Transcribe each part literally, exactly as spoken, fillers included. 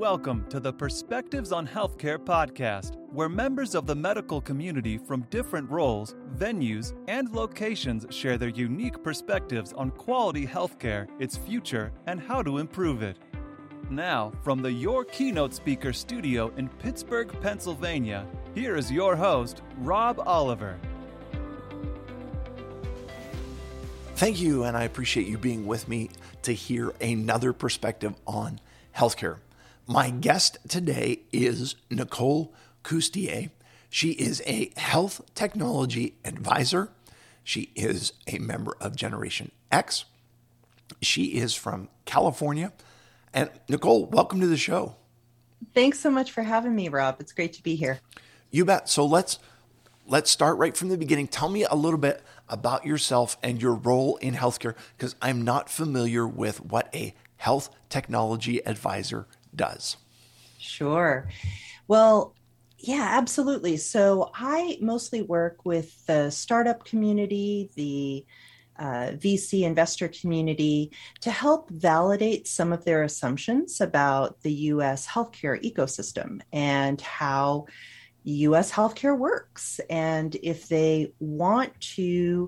Welcome to the Perspectives on Healthcare podcast, where members of the medical community from different roles, venues, and locations share their unique perspectives on quality healthcare, its future, and how to improve it. Now, from the Your Keynote Speaker studio in Pittsburgh, Pennsylvania, here is your host, Rob Oliver. Thank you, and I appreciate you being with me to hear another perspective on healthcare. My guest today is Nicole Coustier. She is a health technology advisor. She is a member of Generation X. She is from California. And Nicole, welcome to the show. Thanks so much for having me, Rob. It's great to be here. You bet. So let's let's start right from the beginning. Tell me a little bit about yourself and your role in healthcare, because I'm not familiar with what a health technology advisor does. Sure. Well, yeah, absolutely. So I mostly work with the startup community, the uh, V C investor community, to help validate some of their assumptions about the U S healthcare ecosystem and how U S healthcare works. And if they want to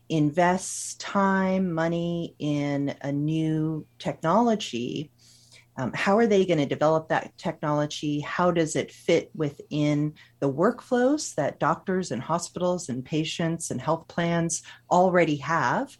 invest time, money in a new technology, Um, how are they going to develop that technology? How does it fit within the workflows that doctors and hospitals and patients and health plans already have?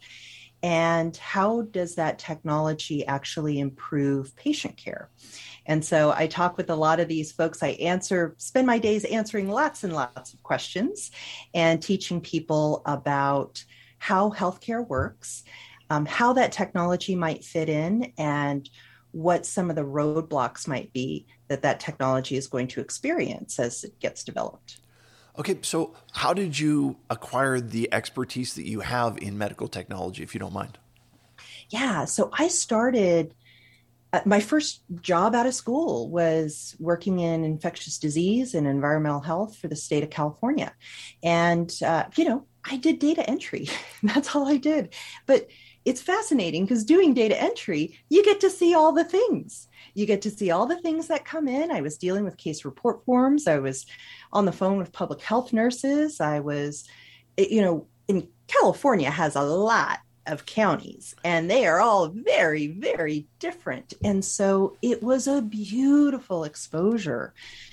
And how does that technology actually improve patient care? And so I talk with a lot of these folks. I answer, spend my days answering lots and lots of questions and teaching people about how healthcare works, um, how that technology might fit in, and what some of the roadblocks might be that that technology is going to experience as it gets developed. Okay, so how did you acquire the expertise that you have in medical technology, if you don't mind? Yeah, so I started, uh, my first job out of school was working in infectious disease and environmental health for the state of California. And, uh, you know, I did data entry. That's all I did. But it's fascinating because doing data entry, you get to see all the things. You get to see all the things that come in. I was dealing with case report forms. I was on the phone with public health nurses. I was, you know, in California has a lot of counties and they are all very, very different. And so it was a beautiful exposure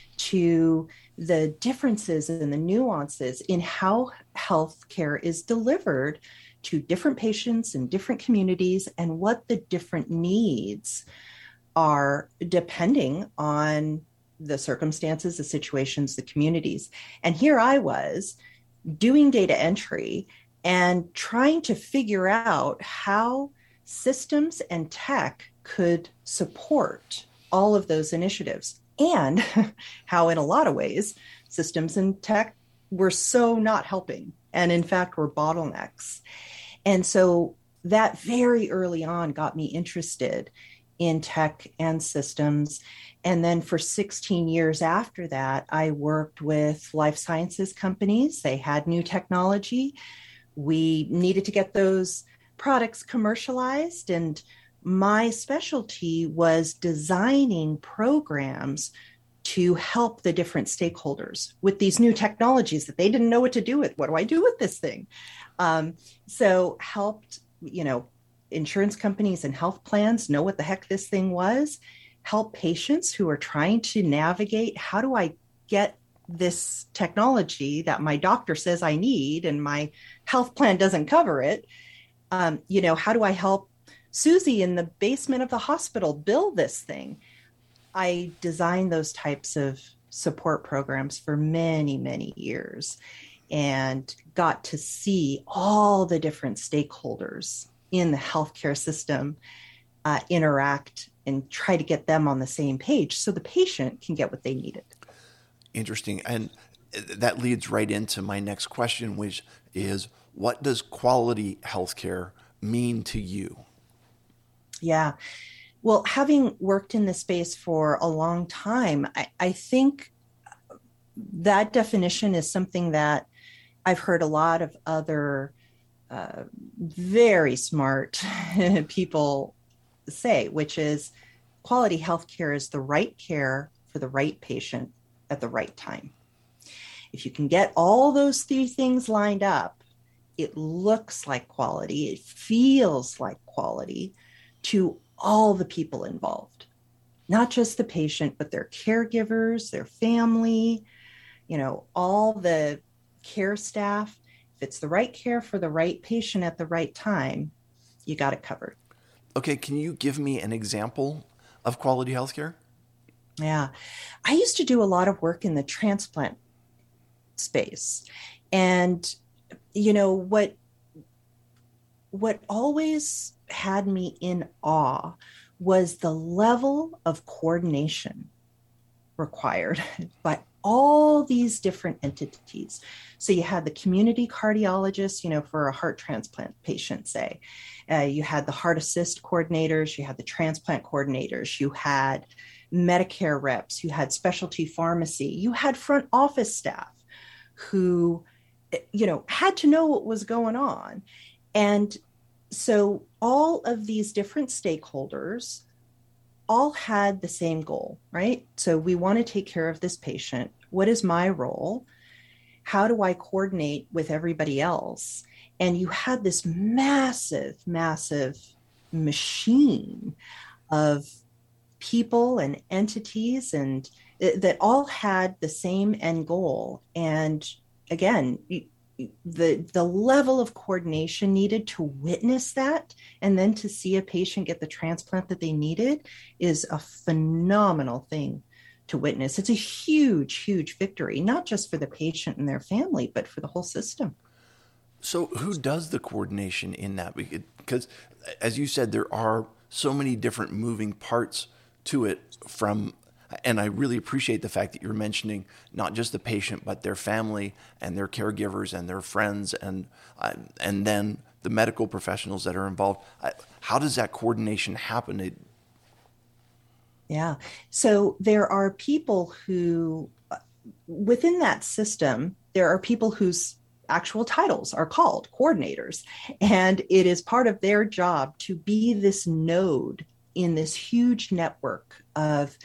to the differences and the nuances in how healthcare is delivered to different patients in different communities and what the different needs are depending on the circumstances, the situations, the communities. And here I was doing data entry and trying to figure out how systems and tech could support all of those initiatives, and how in a lot of ways, systems and tech were so not helping, and in fact were bottlenecks. And so that very early on got me interested in tech and systems. And then for sixteen years after that, I worked with life sciences companies. They had new technology. We needed to get those products commercialized. And my specialty was designing programs to help the different stakeholders with these new technologies that they didn't know what to do with. What do I do with this thing? Um, so helped, you know, insurance companies and health plans know what the heck this thing was, help patients who are trying to navigate, how do I get this technology that my doctor says I need and my health plan doesn't cover it? Um, you know, how do I help Susie in the basement of the hospital build this thing? I designed those types of support programs for many, many years and got to see all the different stakeholders in the healthcare system uh, interact and try to get them on the same page so the patient can get what they needed. Interesting. And that leads right into my next question, which is, what does quality healthcare mean to you? Yeah. Well, having worked in this space for a long time, I, I think that definition is something that I've heard a lot of other uh, very smart people say, which is quality healthcare is the right care for the right patient at the right time. If you can get all those three things lined up, it looks like quality, it feels like quality to all the people involved, not just the patient, but their caregivers, their family, you know, all the care staff. If it's the right care for the right patient at the right time, you got it covered. Okay, can you give me an example of quality healthcare? Yeah. I used to do a lot of work in the transplant space. And, you know, what, what always had me in awe was the level of coordination required by all these different entities. So you had the community cardiologist, you know, for a heart transplant patient, say. Uh, you had the heart assist coordinators, you had the transplant coordinators, you had Medicare reps, you had specialty pharmacy, you had front office staff who, you know, had to know what was going on. And so all of these different stakeholders all had the same goal, right? So we want to take care of this patient. What is my role? How do I coordinate with everybody else? And you had this massive, massive machine of people and entities and that all had the same end goal. And again, the the level of coordination needed to witness that and then to see a patient get the transplant that they needed is a phenomenal thing to witness. It's a huge, huge victory, not just for the patient and their family, but for the whole system. So who does the coordination in that? Because as you said, there are so many different moving parts to it from, and I really appreciate the fact that you're mentioning not just the patient, but their family and their caregivers and their friends and uh, and then the medical professionals that are involved. How does that coordination happen? It... Yeah. So there are people who, within that system, there are people whose actual titles are called coordinators. And it is part of their job to be this node in this huge network of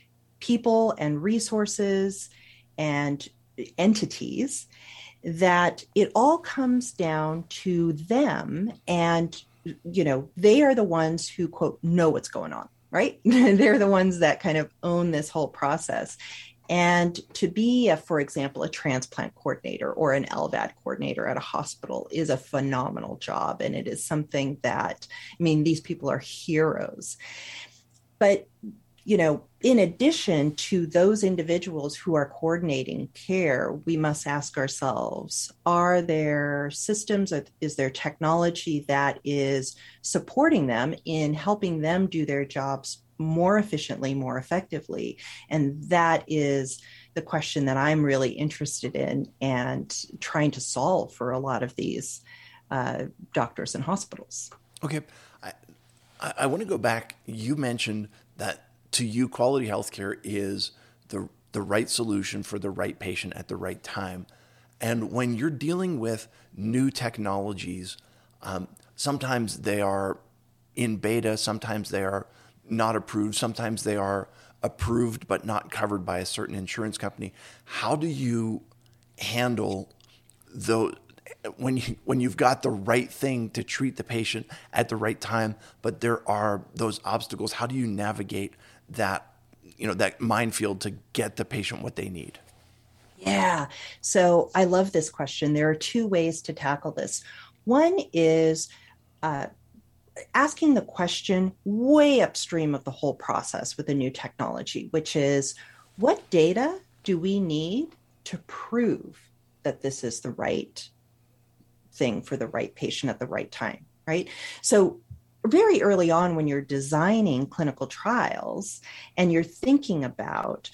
people and resources and entities that it all comes down to them. And, you know, they are the ones who, quote, know what's going on, right? They're the ones that kind of own this whole process. And to be, a, for example, a transplant coordinator or an L V A D coordinator at a hospital is a phenomenal job. And it is something that, I mean, these people are heroes. But, you know, in addition to those individuals who are coordinating care, we must ask ourselves, are there systems, is there technology that is supporting them in helping them do their jobs more efficiently, more effectively? And that is the question that I'm really interested in and trying to solve for a lot of these uh, doctors and hospitals. Okay. I, I want to go back. You mentioned that to you, quality healthcare is the the right solution for the right patient at the right time. And when you're dealing with new technologies, um, sometimes they are in beta, sometimes they are not approved, sometimes they are approved but not covered by a certain insurance company. How do you handle those when you when you've got the right thing to treat the patient at the right time, but there are those obstacles? How do you navigate that, you know, that minefield to get the patient what they need? Yeah. So I love this question. There are two ways to tackle this. One is uh, asking the question way upstream of the whole process with a new technology, which is, what data do we need to prove that this is the right thing for the right patient at the right time, right? So very early on, when you're designing clinical trials and you're thinking about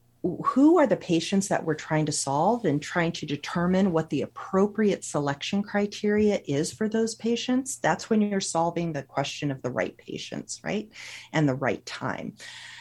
who are the patients that we're trying to solve and trying to determine what the appropriate selection criteria is for those patients, that's when you're solving the question of the right patients, right? And the right time.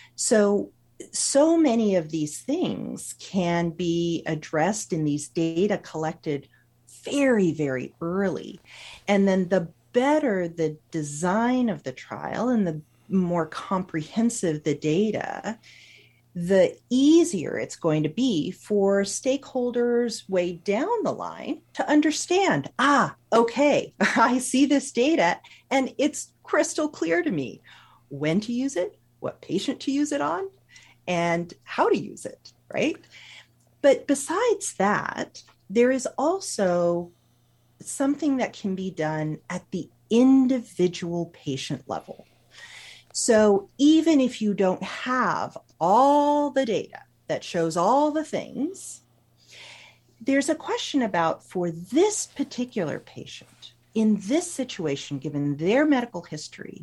So, so many of these things can be addressed in these data collected very, very early. And then the better the design of the trial and the more comprehensive the data, the easier it's going to be for stakeholders way down the line to understand, ah, okay, I see this data and it's crystal clear to me when to use it, what patient to use it on, and how to use it, right? But besides that, there is also something that can be done at the individual patient level. So even if you don't have all the data that shows all the things, there's a question about, for this particular patient, in this situation, given their medical history,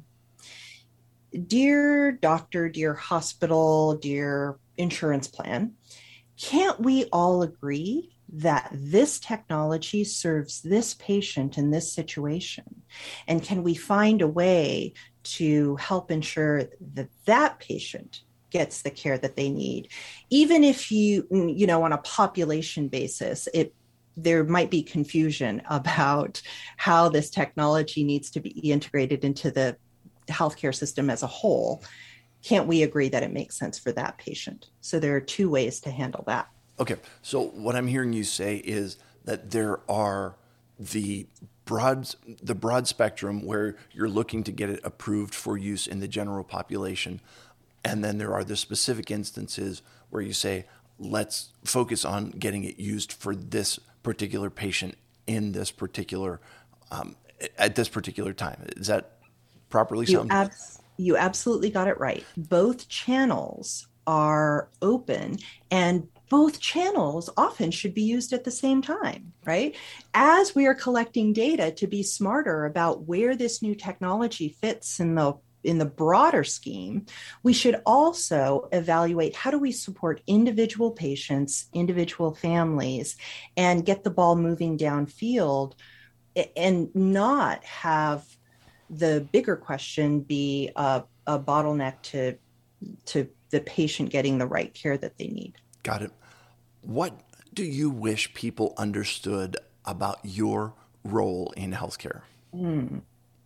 dear doctor, dear hospital, dear insurance plan, can't we all agree that this technology serves this patient in this situation? And can we find a way to help ensure that that patient gets the care that they need? Even if you, you know, on a population basis, it there might be confusion about how this technology needs to be integrated into the healthcare system as a whole. Can't we agree that it makes sense for that patient? So there are two ways to handle that. Okay, so what I'm hearing you say is that there are the broad the broad spectrum where you're looking to get it approved for use in the general population, and then there are the specific instances where you say, let's focus on getting it used for this particular patient in this particular um, at this particular time. Is that properly you summed? Abs- you absolutely got it right. Both channels are open, and both channels often should be used at the same time, right? As we are collecting data to be smarter about where this new technology fits in the in the broader scheme, we should also evaluate, how do we support individual patients, individual families, and get the ball moving downfield, and not have the bigger question be a, a bottleneck to to the patient getting the right care that they need. Got it. What do you wish people understood about your role in healthcare? Mm.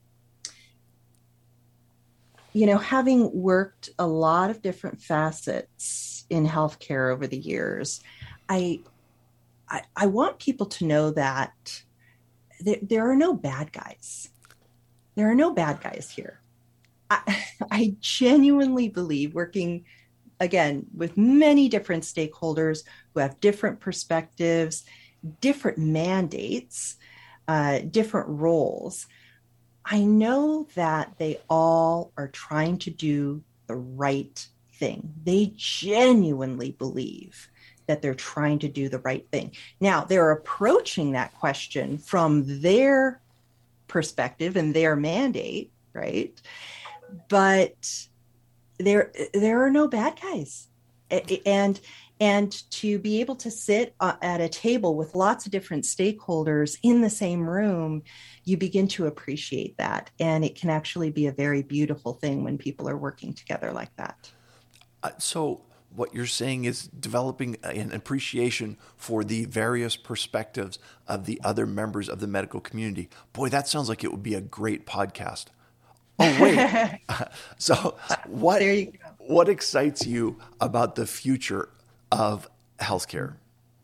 You know, having worked a lot of different facets in healthcare over the years, I I, I want people to know that there, there are no bad guys. There are no bad guys here. I, I genuinely believe, working again with many different stakeholders who have different perspectives, different mandates, uh, different roles, I know that they all are trying to do the right thing. They genuinely believe that they're trying to do the right thing. Now, they're approaching that question from their perspective and their mandate, right? But there, there are no bad guys. And, and to be able to sit at a table with lots of different stakeholders in the same room, you begin to appreciate that. And it can actually be a very beautiful thing when people are working together like that. Uh, so what you're saying is developing an appreciation for the various perspectives of the other members of the medical community. Boy, that sounds like it would be a great podcast. Oh, wait. So what, there you go. What excites you about the future of healthcare?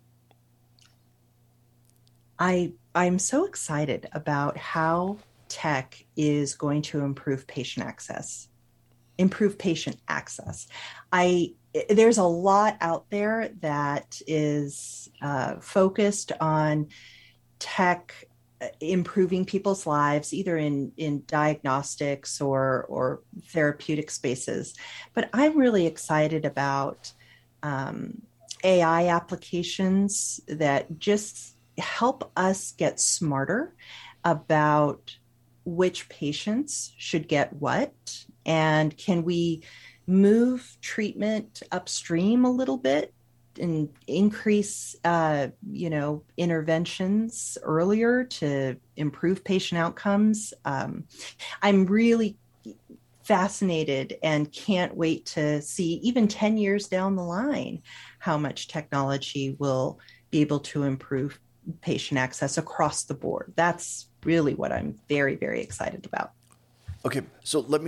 I, I'm so excited about how tech is going to improve patient access, improve patient access. I, there's a lot out there that is uh, focused on tech improving people's lives, either in, in diagnostics or, or therapeutic spaces. But I'm really excited about um, A I applications that just help us get smarter about which patients should get what, and can we move treatment upstream a little bit and increase, uh, you know, interventions earlier to improve patient outcomes. Um, I'm really fascinated and can't wait to see, even ten years down the line, how much technology will be able to improve patient access across the board. That's really what I'm very, very excited about. Okay, so let me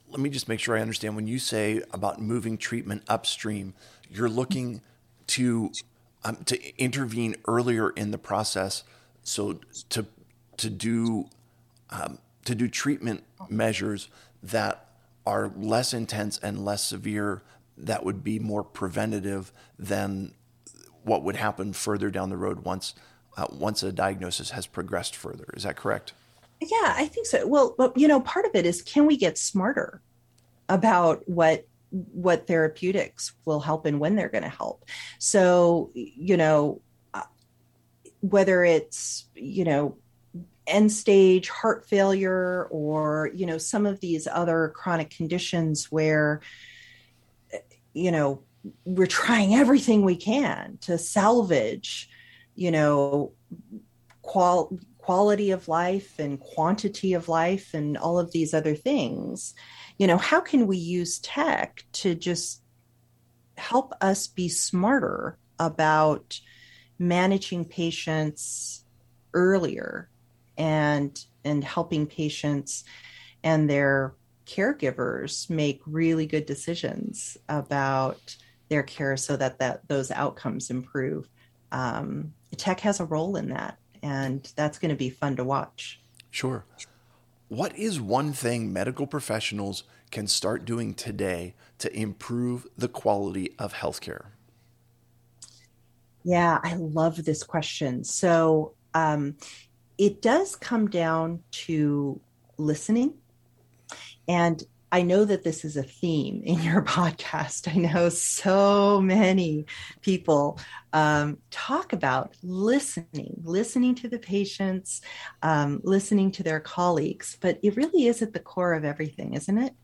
let me just make sure I understand. When you say about moving treatment upstream, you're looking to um, to intervene earlier in the process, so to to do um, to do treatment measures that are less intense and less severe, that would be more preventative than what would happen further down the road once uh, once a diagnosis has progressed further. Is that correct? Yeah, I think so. Well, you know, part of it is, can we get smarter about what what therapeutics will help and when they're going to help? So, you know, whether it's, you know, end stage heart failure or, you know, some of these other chronic conditions where, you know, we're trying everything we can to salvage, you know, qual quality of life and quantity of life and all of these other things. You know, how can we use tech to just help us be smarter about managing patients earlier and and helping patients and their caregivers make really good decisions about their care so that, that those outcomes improve. Um, tech has a role in that, and that's going to be fun to watch. Sure. What is one thing medical professionals can start doing today to improve the quality of healthcare? Yeah, I love this question. So um, it does come down to listening. And I know that this is a theme in your podcast. I know so many people um, talk about listening, listening to the patients, um, listening to their colleagues, but it really is at the core of everything, isn't it?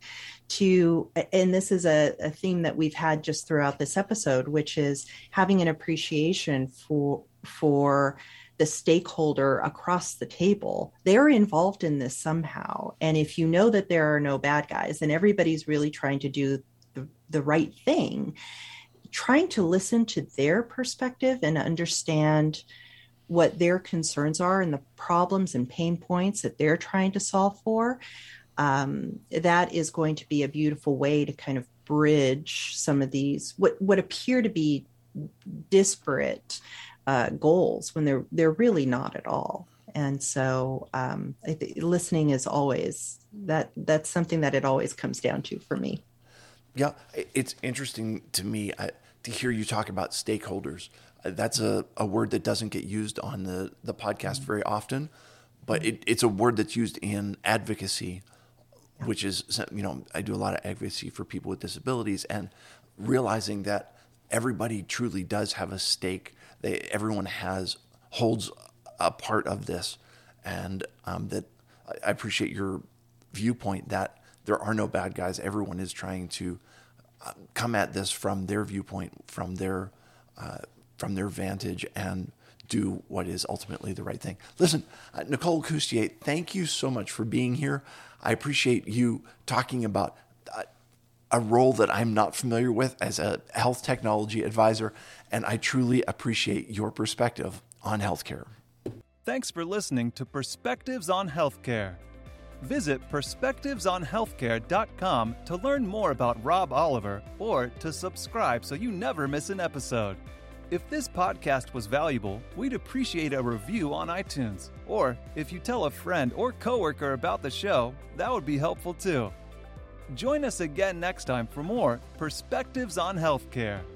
To, and this is a, a theme that we've had just throughout this episode, which is having an appreciation for, for the stakeholder across the table. They're involved in this somehow. And if you know that there are no bad guys and everybody's really trying to do the, the right thing, trying to listen to their perspective and understand what their concerns are and the problems and pain points that they're trying to solve for, um, that is going to be a beautiful way to kind of bridge some of these, what, what appear to be disparate Uh, goals when they're they're really not at all. And so um, I think listening is always that that's something that it always comes down to for me. Yeah, it's interesting to me uh, to hear you talk about stakeholders. Uh, that's a, a word that doesn't get used on the, the podcast very often, but it, it's a word that's used in advocacy, yeah. which is, you know, I do a lot of advocacy for people with disabilities, and realizing that everybody truly does have a stake. They, everyone has holds a part of this, and um, that I appreciate your viewpoint that there are no bad guys. Everyone is trying to uh, come at this from their viewpoint, from their uh, from their vantage, and do what is ultimately the right thing. Listen, uh, Nicole Coustier, thank you so much for being here. I appreciate you talking about uh, a role that I'm not familiar with as a health technology advisor, and I truly appreciate your perspective on healthcare. Thanks for listening to Perspectives on Healthcare. Visit perspectives on healthcare dot com to learn more about Rob Oliver or to subscribe so you never miss an episode. If this podcast was valuable, we'd appreciate a review on iTunes. Or if you tell a friend or coworker about the show, that would be helpful too. Join us again next time for more Perspectives on Healthcare.